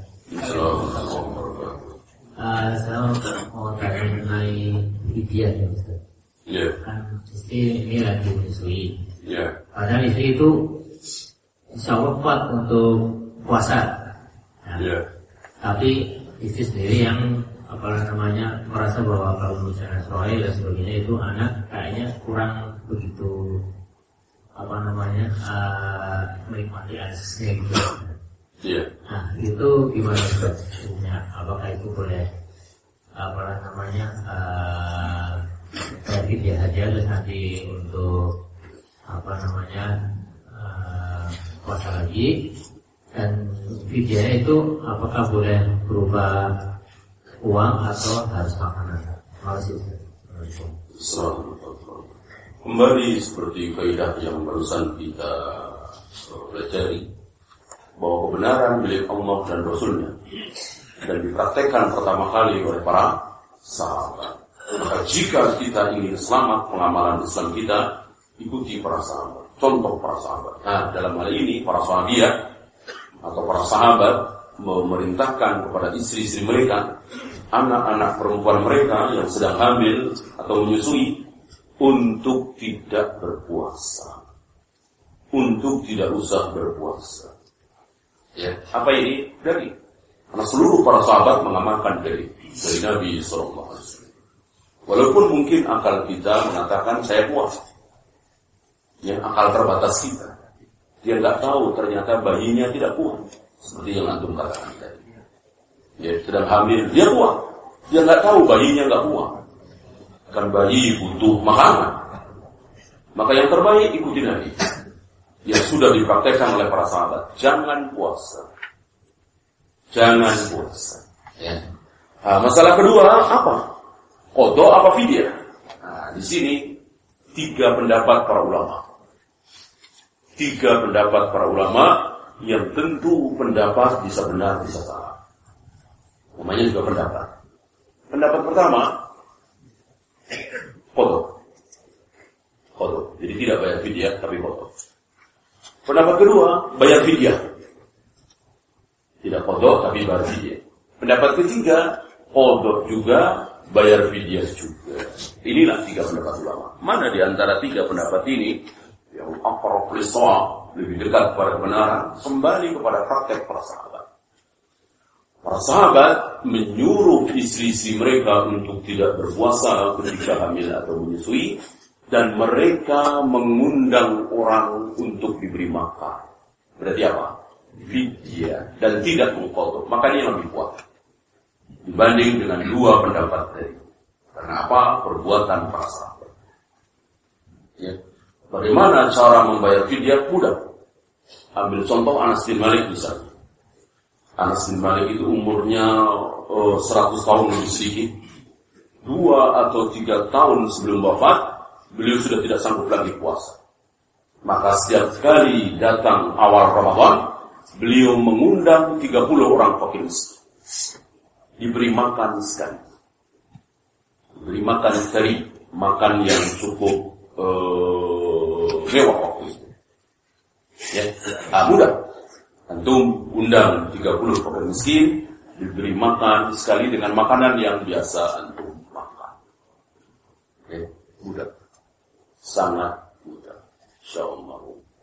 Uh, saya mau tanya mengenai fidyah ya Ustaz. Iya. Kan istri ini lagi menyusui. Iya. Padahal istri itu insya Allah kuat untuk puasa. Nah, iya. Tapi istri sendiri yang apa namanya merasa bahwa kalau misalnya soal dan sebagainya itu anak kayaknya kurang begitu apa namanya uh, menikmati asisnya gitu. Iya. Nah itu gimana Ustaz? Apakah itu boleh apa namanya uh, bagi dia aja terus nanti untuk apa namanya uh, puasa lagi, dan fidyah itu apakah boleh berupa uang atau harus makanan? Terima kasih. Kembali seperti kaidah yang barusan kita pelajari, bahwa kebenaran milik Allah dan Rasulnya dan dipraktekkan pertama kali oleh para sahabat. Maka jika kita ingin selamat pengamalan Islam kita, ikuti para sahabat, contoh para sahabat. Nah, dalam hal ini para sahabiah atau para sahabat memerintahkan kepada istri-istri mereka, anak-anak perempuan mereka yang sedang hamil atau menyusui untuk tidak berpuasa, untuk tidak usah berpuasa. Ya, apa ini? Dari karena seluruh para sahabat mengamalkan dari dari Nabi Sallallahu Alaihi Wasallam. Walaupun mungkin akal kita mengatakan saya puas, yang akal terbatas kita, dia nggak tahu ternyata bayinya tidak kuat, seperti yang antum katakan tadi. Ya, sedang hamil, dia kuat, dia nggak tahu bayinya nggak kuat. Kan bayi butuh makanan, maka yang terbaik ikuti Nabi. Yang sudah dipraktekkan oleh para sahabat. Jangan puasa. Jangan puasa. Ya. Nah, masalah kedua apa? Qadha apa fidyah? Nah, di sini tiga pendapat para ulama. Tiga pendapat para ulama yang tentu pendapat bisa benar bisa salah. Namanya juga pendapat. Pendapat pertama, qadha. Qadha. Jadi tidak bayar fidyah tapi qadha. Pendapat kedua, bayar fidyah. Tidak qadha tapi bayar fidyah. Pendapat ketiga, qadha juga, bayar fidyah juga. Inilah tiga pendapat ulama. Mana di antara tiga pendapat ini yang aqrab lis-shawab, lebih dekat kepada kebenaran? Kembali kepada praktek para sahabat. Para sahabat menyuruh istri-istri mereka untuk tidak berpuasa ketika hamil atau menyusui, dan mereka mengundang orang untuk diberi makan. Berarti apa? Fidyah. Dan tidak mengqadha. Makanya yang lebih kuat dibanding dengan dua pendapat tadi. Karena apa? Perbuatan para sahabat. Ya. Bagaimana cara membayar fidyah? Mudah. Ambil contoh Anas bin Malik misalnya. Anas bin Malik itu umurnya uh, seratus tahun lebih sedikit. Dua atau tiga tahun sebelum wafat, beliau sudah tidak sanggup lagi puasa. Maka setiap kali datang awal Ramadan, beliau mengundang tiga puluh orang fakir miskin. Diberi makan sekali. beri makan dari makan yang cukup uh, mewah waktu itu. Ya, ah, mudah. Antum undang tiga puluh fakir miskin, diberi makan sekali dengan makanan yang biasa antum makan. Ya, mudah. Sangat mudah. Insyaallah.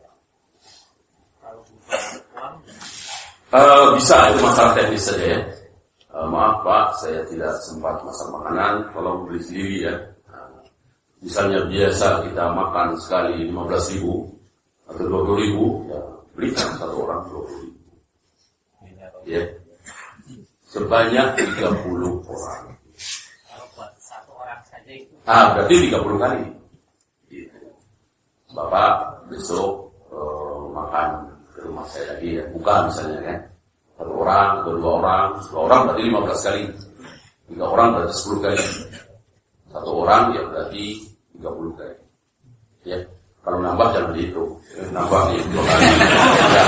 Uh, bisa, itu masalah teknis saja ya. Uh, maaf Pak, saya tidak sempat masak makanan, tolong beli sendiri ya. Uh, misalnya biasa kita makan sekali lima belas ribu atau dua puluh ribu, ya belikan satu orang dua puluh ribu. Ya. Sebanyak tiga puluh orang. Satu orang saja itu. Ah, berarti tiga puluh kali. Gitu. Bapak besok uh, makan ke rumah saya lagi ya, buka misalnya kan. Satu orang atau dua orang, dua orang berarti lima belas kali. Tiga orang berarti sepuluh kali. Satu orang ya berarti tiga puluh kali. Ya. Kalau nambah jangan dihitung. Nambah nih dua kali. Ya.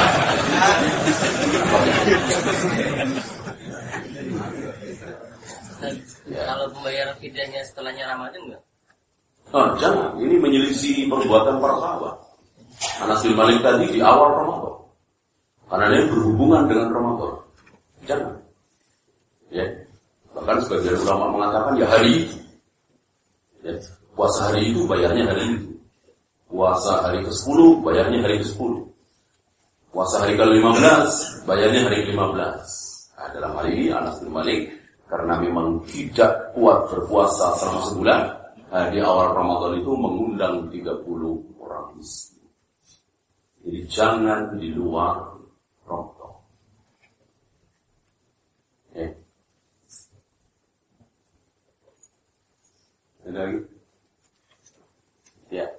Ya. Kalau pembayaran fidyahnya setelahnya Ramadan enggak? Oh, jangan, ini menyelisih perbuatan para sahabat. Anas bin Malik tadi di awal Ramadan. Karena dia berhubungan dengan Ramadan. Jangan. Ya. Bahkan sebagian ulama mengatakan ya hari itu. Ya. Puasa hari itu bayarnya hari itu. Puasa hari ke sepuluh bayarnya hari ke sepuluh. Puasa hari ke lima belas bayarnya hari ke lima belas. Nah, dalam hal ini Anas bin Malik karena memang tidak kuat berpuasa selama sebulan, nah, di awal Ramadan itu mengundang tiga puluh orang miskin. Jadi jangan di luar Ramadan. Ya. Ada lagi? Ya.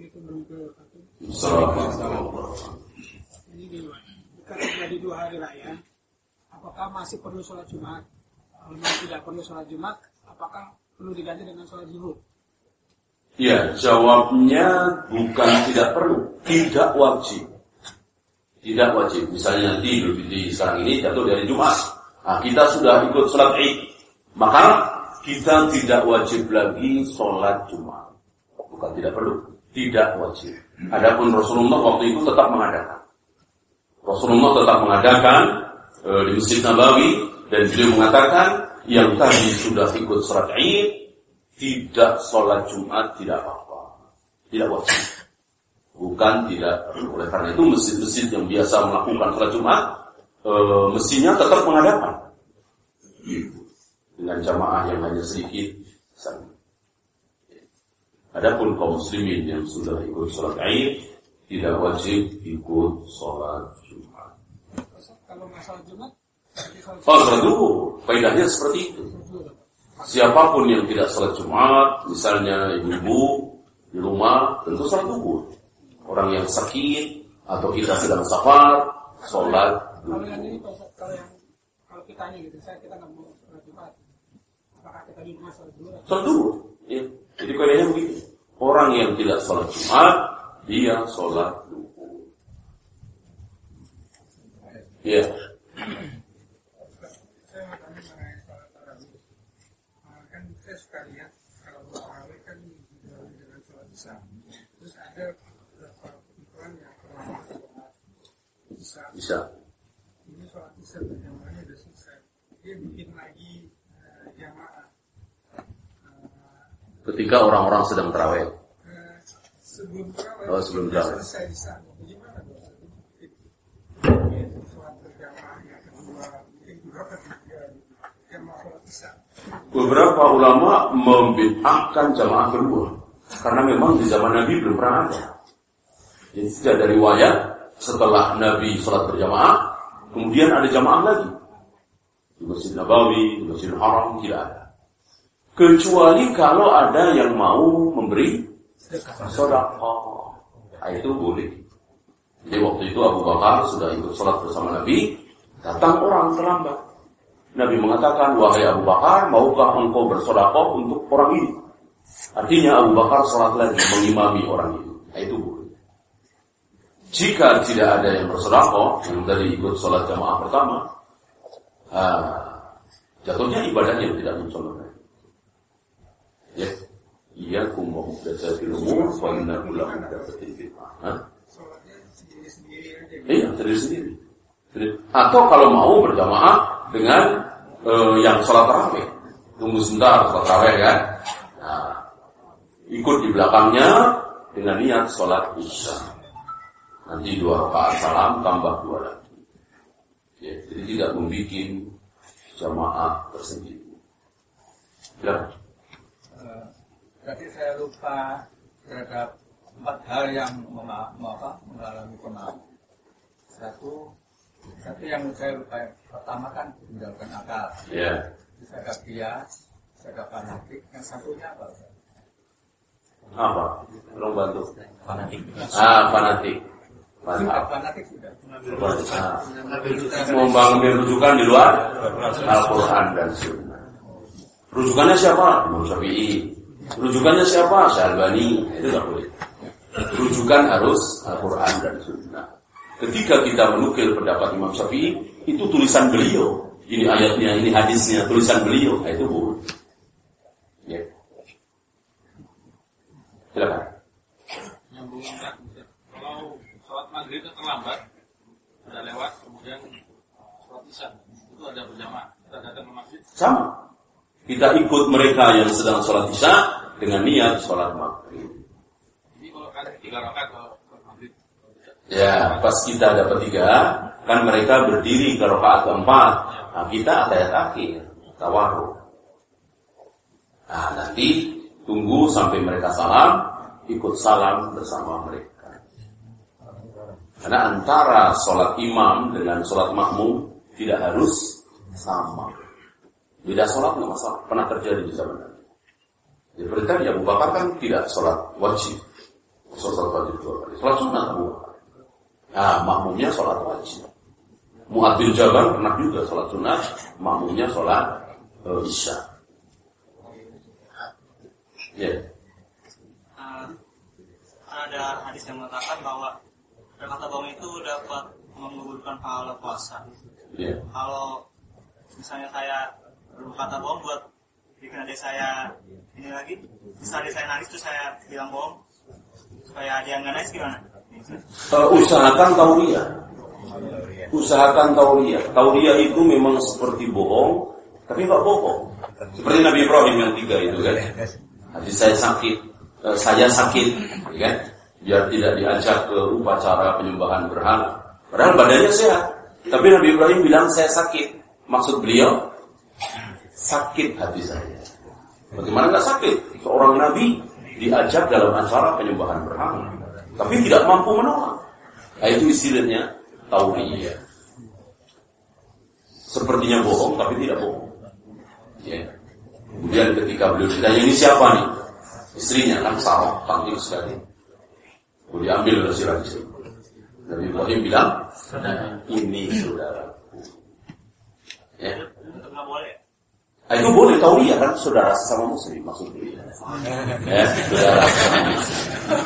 Assalamualaikum. Ini gimana? Jika terjadi dua hari raya, apakah masih perlu sholat Jumat? Kalau tidak perlu sholat Jumat, apakah perlu diganti dengan sholat zuhur? Ya, jawabnya bukan tidak perlu, tidak wajib. Tidak wajib. Misalnya nanti Idul Fitri sekarang ini jatuh dari Jumat. Nah, kita sudah ikut sholat Id. Maka kita tidak wajib lagi sholat Jumat. Bukan tidak perlu, tidak wajib. Adapun Rasulullah waktu itu tetap mengadakan. Rasulullah tetap mengadakan e, di Masjid Nabawi dan beliau mengatakan yang tadi sudah ikut sholat Id tidak sholat Jumat tidak apa-apa, tidak wajib. Bukan tidak perlu. Oleh karena itu masjid-masjid yang biasa melakukan sholat Jumat e, mestinya tetap mengadakan dengan jamaah yang hanya sedikit. Adapun kaum muslimin yang sudah ikut sholat Id tidak wajib ikut sholat Jumat. Kalau nggak sholat Jumat, oh sholat zuhur, faedahnya seperti itu. Siapapun yang tidak sholat Jumat, misalnya ibu-ibu di rumah, tentu sholat zuhur. Orang yang sakit atau kita sedang safar, sholat zuhur. Kalau yang ini, kalau yang kalau kita ini gitu, saya kita nggak mau sholat Jumat, apakah kita di rumah sholat zuhur? Sholat zuhur, ya. Jadi kaidahnya begitu. Orang yang tidak sholat Jumat, dia sholat zuhur. Ya. Saya mau tanya mengenai sholat tarawih. Kan saya suka lihat kalau tarawih kan diawali dengan sholat isya. Terus ada beberapa pemikiran yang pertama sholat isya. Bisa. Ini sholat isya berjamaahnya sudah selesai. Dia bikin lagi uh, jamaah. Ketika orang-orang sedang tarawih. Uh, sebelum tarawih. Oh, sebelum tarawih. Selesai isya. Bagaimana dong? Sholat berjamaah yang kedua, yang kedua ketiga, jamaah sholat isya. Beberapa ulama membid'ahkan jamaah kedua karena memang di zaman Nabi belum pernah ada. Jadi tidak ada riwayat setelah Nabi sholat berjamaah kemudian ada jamaah lagi di Masjid Nabawi, di Masjidil Haram tidak ada. Kecuali kalau ada yang mau memberi sedekah, nah, itu boleh. Jadi waktu itu Abu Bakar sudah ikut sholat bersama Nabi, datang orang terlambat. Nabi mengatakan, wahai Abu Bakar, maukah engkau bersedekah untuk orang ini? Artinya Abu Bakar sholat lagi mengimami orang itu. Nah, itu boleh. Jika tidak ada yang bersedekah, yang tadi ikut sholat jamaah pertama, ah, jatuhnya ibadahnya tidak mencolok. Ya, iyyakum wa muhdatsatil umur fa inna kulla muhdatsatin bid'ah. Sholatnya sendiri-sendiri aja. Iya, sendiri-sendiri. Atau kalau mau berjamaah dengan eh, yang sholat tarawih, tunggu sebentar sholat tarawih kan. Nah, ikut di belakangnya dengan niat sholat isya. Nanti dua rakaat salam tambah dua lagi. Ya, jadi tidak membuat jamaah tersendiri. Ya. Uh, tadi saya lupa terhadap empat hal yang mema- apa, mengalami pemaaf. Satu, satu yang saya lupa. Pertama kan meninggalkan akal. Ya. Saya agak bias, saya agak fanatik. Yang satunya apa? Apa? Tolong bantu. Fanatik. Ah, fanatik. Sudah Mantap. fanatik sudah. Ah. Mau mengambil rujukan di luar Al-Quran dan Sunnah. Rujukannya siapa? Imam Syafi'i. Rujukannya siapa? Syalbani. Itu tidak boleh. Rujukan harus Al-Quran dan Sunnah. Ketika kita menukil pendapat Imam Syafi'i, itu tulisan beliau. Ini ayatnya, ini hadisnya, tulisan beliau. Nah, itu boleh. Ya. Silakan. Nyambungin kan, kalau sholat maghrib itu terlambat, udah lewat, kemudian sholat isya itu ada berjamaah, kita datang ke masjid. Sama. Kita ikut mereka yang sedang sholat isya dengan niat sholat maghrib. Jadi kalau kan tiga rakaat kalau sholat maghrib. Ya, pas kita dapat tiga, kan mereka berdiri ke rakaat keempat. Nah, kita atayat akhir, tawarruk. Nah, nanti tunggu sampai mereka salam, ikut salam bersama mereka. Karena antara sholat imam dengan sholat makmum tidak harus sama. Beda sholat nggak masalah, pernah terjadi di zaman Nabi. Jadi perintah Abu Bakar kan tidak sholat wajib, sholat wajib dua kali, sholat sunnah Abu Bakar. Nah, makmumnya sholat wajib. Mu'adz bin Jabal pernah juga sholat sunnah, makmumnya sholat uh, isya. Ya. Yeah. Uh, ada hadis yang mengatakan bahwa berkata bohong itu dapat menggugurkan pahala puasa. Yeah. Kalau misalnya saya berkata bohong buat bikin adik saya ini lagi, misalnya adik saya nangis terus saya bilang bohong supaya dia nggak nangis gimana? Uh, usahakan tauriyah. Usahakan tauriyah. Tauriyah itu memang seperti bohong, tapi nggak bohong. Seperti Nabi Ibrahim yang tiga itu kan. Hati saya sakit, uh, saya sakit, ya kan? Biar tidak diajak ke upacara penyembahan berhala. Padahal badannya sehat. Tapi Nabi Ibrahim bilang saya sakit. Maksud beliau, sakit hati saya. Bagaimana nggak sakit? Seorang Nabi diajak dalam acara penyembahan berhala, tapi tidak mampu menolak. Nah, itu istilahnya tauriyah. Sepertinya bohong, tapi tidak bohong. Ya. Kemudian ketika beliau ditanya, ini siapa nih? Istrinya kan sarah, cantik sekali. Kemudian diambil lagi. Nabi Ibrahim bilang, ini saudaraku. Ya. Itu nggak boleh. Nah, itu boleh tauriyah kan, saudara sesama muslim maksud beliau. Ya, saudara sesama muslim.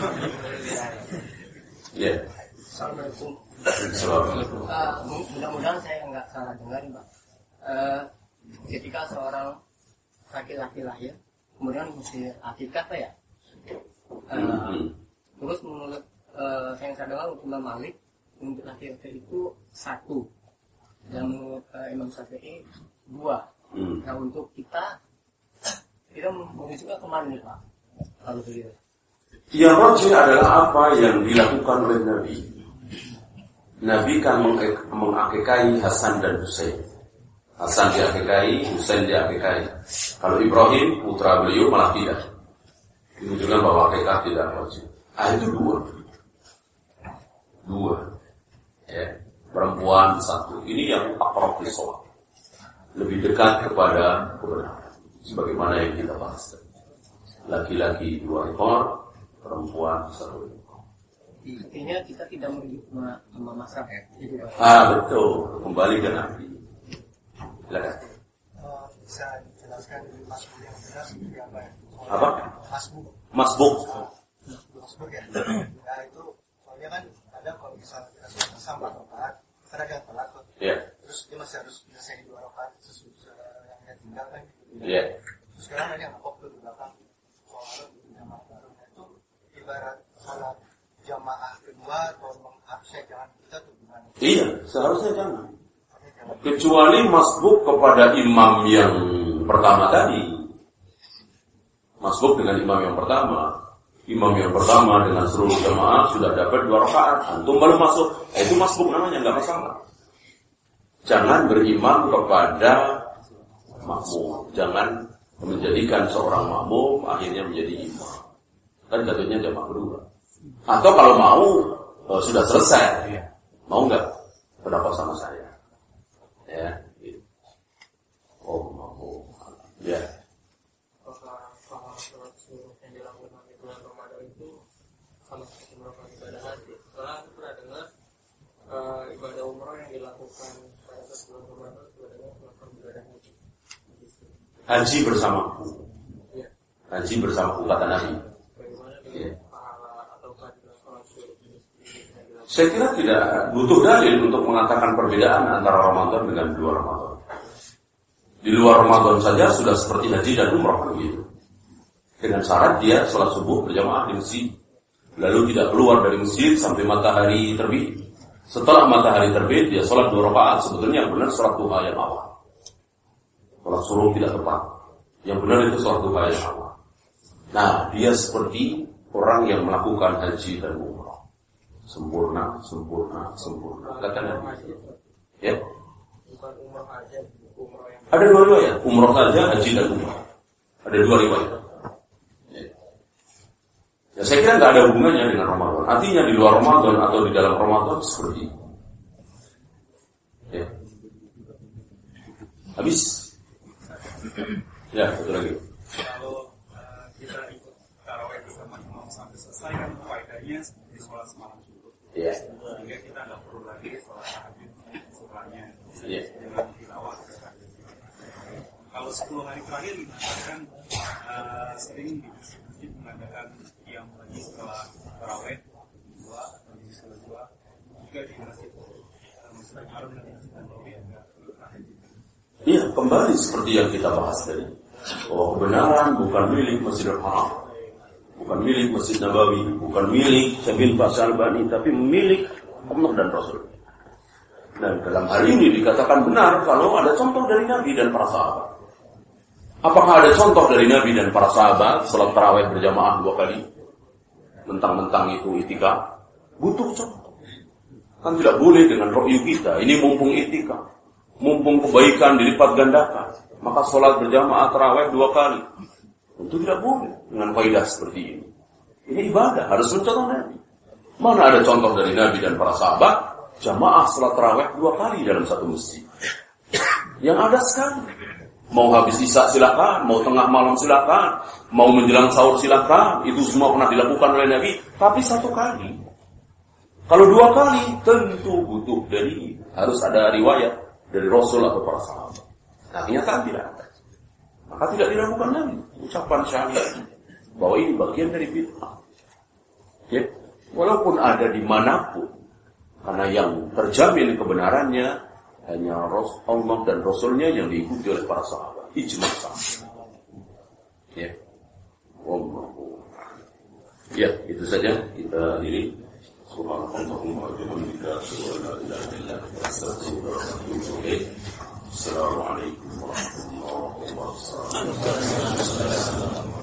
Ya. Assalamualaikum. Assalamualaikum. Uh, mudah-mudahan saya nggak salah dengar, Pak. Uh, ketika seorang laki-laki lahir, kemudian mesti akikah ya. Uh, Hmm. Terus menurut uh, yang saya dengar Imam Malik untuk laki-laki itu satu, dan menurut uh, Imam Syafi'i dua. Hmm. Nah untuk kita, kita merujuknya kemana nih Pak? Kalau begitu. Yang rajih adalah apa yang dilakukan oleh Nabi. Nabi kan mengakikai Hasan dan Husain. Hasan diakikai, Husain diakikai. Kalau Ibrahim, putra beliau malah tidak. Menunjukkan bahwa akikah tidak wajib. Ah, itu dua. Dua. Ya. Perempuan satu. Ini yang akrab sholat. Lebih dekat kepada kebenaran. Sebagaimana yang kita bahas tadi. Laki-laki dua ekor, perempuan satu ekor. Artinya kita tidak merujuk sama masyarakat. Gitu, Pak. Ah, betul. Kembali ke Nabi. Silakan. Uh, bisa dijelaskan di masbuk yang benar seperti apa ya? Apa? Masbuk. Masbuk. Masbuk ya. Nah itu soalnya kan ada kalau misalnya kita sholat sama rakaat, karena dia telat tuh. Ya. Terus dia masih harus menyelesaikan dua rakaat sesudah yang dia tinggal kan. Ya. Terus sekarang ada yang ngepop tuh di belakang. ibarat salat jamaah kedua atau mengharusnya jangan kita tuh gimana? Iya, seharusnya jangan. Kecuali masbuk kepada imam yang pertama tadi. Masbuk dengan imam yang pertama. Imam yang pertama dengan seluruh jamaah sudah dapat dua rakaat. Antum baru masuk. Eh, itu masbuk namanya, nggak masalah. Jangan berimam kepada makmum. Jangan menjadikan seorang makmum akhirnya menjadi imam. Kan jatuhnya jamaah kedua. Atau kalau mau oh, sudah selesai, mau nggak pendapat sama saya? Ya, gitu. Oh mau, ya. Apakah pahala sholat sunnah yang dilakukan di bulan Ramadan itu sama seperti melakukan ibadah haji? Soalnya aku pernah dengar uh, ibadah umroh yang dilakukan pada saat bulan Ramadan sebenarnya melakukan ibadah haji. Haji bersamaku. Ya. Haji bersamaku kata Nabi. Bagaimana dengan ya. pahala atau fadilah sholat sunnah? Saya kira tidak butuh dalil untuk mengatakan perbedaan antara Ramadan dengan di luar Ramadan. Di luar Ramadan saja sudah seperti haji dan umrah kan gitu. Dengan syarat dia sholat subuh berjamaah di masjid, lalu tidak keluar dari masjid sampai matahari terbit. Setelah matahari terbit dia sholat dua rakaat. Sebetulnya yang benar sholat duha yang awal. Sholat suruh tidak tepat. Yang benar itu sholat duha yang awal. Nah dia seperti orang yang melakukan haji dan umrah. Sempurna, sempurna, sempurna. Katakan ya. Bukan umrah aja, umrah yang ada dua riwayat, umrah saja, haji dan umrah. Ada dua riwayat. Ya. Ya, saya kira nggak ada hubungannya dengan Ramadan. Artinya di luar Ramadan atau di dalam Ramadan seperti itu. Ya. Habis. Ya, satu lagi. Kalau uh, kita ikut tarawih bersama imam sampai selesai kan faedahnya seperti sholat semalam. Iya. Sehingga kita nggak perlu lagi sholat tahajud setelahnya. Iya. Dengan tilawah. Kalau sepuluh hari terakhir kan uh, sering di masjid mengadakan yang lagi setelah tarawih dua atau di setelah dua juga di masjid Masjid Haram dan Masjid Nabawi agak tahajud. Iya, kembali seperti yang kita bahas tadi. Oh, kebenaran bukan milik Masjidil Haram. Bukan milik Masjid Nabawi, bukan milik Syekh Pak Syalbani, tapi milik Allah dan Rasul. Dan dalam hal ini dikatakan benar kalau ada contoh dari Nabi dan para sahabat. Apakah ada contoh dari Nabi dan para sahabat salat tarawih berjamaah dua kali? Mentang-mentang itu itikaf, butuh contoh. Kan tidak boleh dengan ra'yu kita. Ini mumpung itikaf, mumpung kebaikan dilipat gandakan, maka salat berjamaah tarawih dua kali. Tentu tidak boleh dengan kaidah seperti ini. Ini ibadah, harus mencontoh Nabi. Mana ada contoh dari Nabi dan para sahabat jamaah salat tarawih dua kali dalam satu masjid? Yang ada sekali. Mau habis isya silakan, mau tengah malam silakan, mau menjelang sahur silakan. Itu semua pernah dilakukan oleh Nabi, tapi satu kali. Kalau dua kali tentu butuh dari harus ada riwayat dari Rasul atau para sahabat. Nah, kenyataan tidak ada. Maka tidak dilakukan lagi ucapan syahadat bahwa ini bagian dari bid'ah. Ya, walaupun ada di manapun, karena yang terjamin kebenarannya hanya Allah dan Rasulnya yang diikuti oleh para sahabat. Ijma' sahabat. Ya, Allah. Ya, itu saja kita ini. Subhanallahumma wa bihamdika asyhadu an la ilaha illa anta astaghfiruka wa atubu ilaik. Assalamualaikum warahmatullahi wabarakatuh.